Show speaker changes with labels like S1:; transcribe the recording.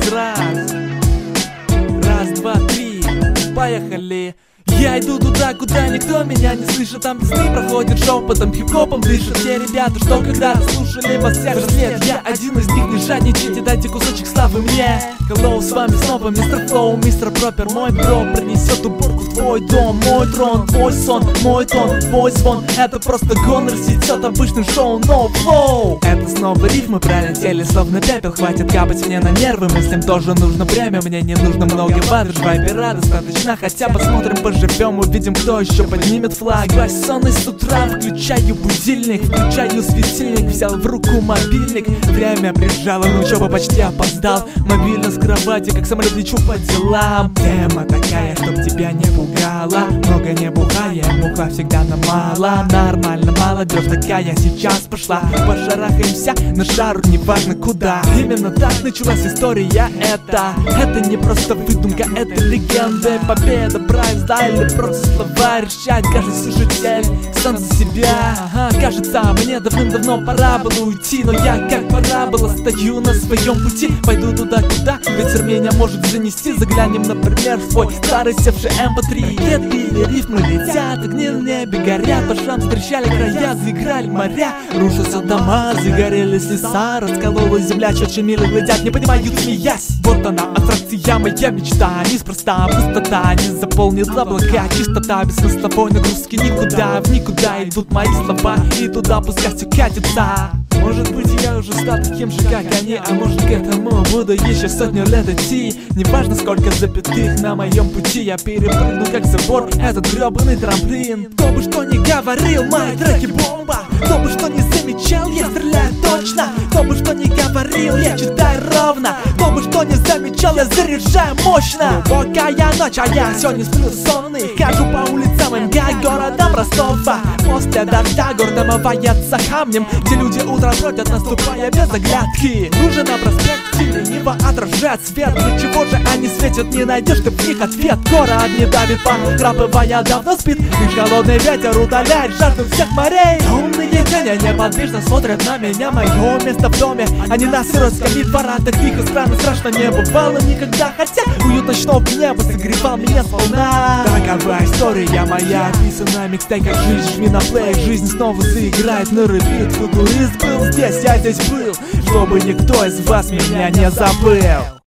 S1: раз. Раз, два, три, поехали. Я иду туда, куда никто меня не слышит. Там песни проходят шепотом, хип-хопом дышат. Те ребята, что когда-то слушали вас всех лет. Я один из них, не жадничайте, дайте кусочек славы мне. Hello, с вами снова мистер Флоу, мистер Пропер. Мой бро принесет уборку в твой дом. Мой трон, твой сон, мой тон, твой звон. Это просто гонор, сетет обычным шоу, no flow. Это снова рифмы пролетели, словно пепел. Хватит капать мне на нервы, мыслям тоже нужно время. Мне не нужно много воды, вайбера достаточно. Хотя посмотрим, поживем, увидим, кто еще поднимет флаг. Сонный с утра, включаю будильник, включаю светильник, взял в руку мобильник. Время прижало, на учебу почти опоздал. Мобильно с кровати, как самолет лечу по делам. Тема такая, чтоб тебя не пугала. Много не бухаем, муха всегда на мало. Нормально, молодежь такая сейчас пошла. Пошарахаемся на шару, неважно куда. Именно так началась история эта. Это не просто выдумка, это легенда. Победа, прайс, да, или просто слова решать каждый слушатель сам за себя. Кажется, мне давным-давно пора было уйти, но я как парабола стою на своем пути. Пойду туда, куда ветер меня может занести. Заглянем, например, в свой старый севший MP3. Ветви рифмы летят, огни на небе горят. По шам встречали края, заиграли моря. Рушатся дома, загорелись леса. Раскололась земля, четче милы глядят, не понимают, смеясь. Вот она, аттракция, моя мечта. Неспроста, пустота не заполнила облака. Чистота, без смысловой нагрузки никуда. В никуда идут мои слова, и туда пускай все катится. Может быть, я уже стал таким же, как они. А может, к этому буду еще сотню лет идти. Неважно, сколько запятых на моем пути. Я перепрыгну, как забор, этот гребаный трамплин. Кто бы что ни говорил, мои треки бомба. Кто бы что ни замечал, я стреляю точно. Кто бы что ни говорил, я читаю ровно. Кто бы что ни замечал, я заряжаю мощно. Глубокая ночь, а я все не сплю сонный. Хожу по улицам МГ, городом Ростова. После дождя город омывается камнем, где люди утром бродят, наступая без оглядки. Лужи на проспекте лениво отражает свет. Для чего же они светят, не найдешь ты в них ответ. Город не давит, покрапывая давно спит. Лишь холодный ветер удаляет жажду всех морей. Умные тени неподвижно смотрят на меня. Мое место в доме, а не на сиротском двора. Так тихо, странно, страшно не бывало никогда. Хотя уют ночного неба согревал меня сполна. Такова история моя, описана микстейк, как жизнь. Жми на плей, жизнь снова заиграет на репит. Футурист был здесь, я здесь был, чтобы никто из вас меня не забыл.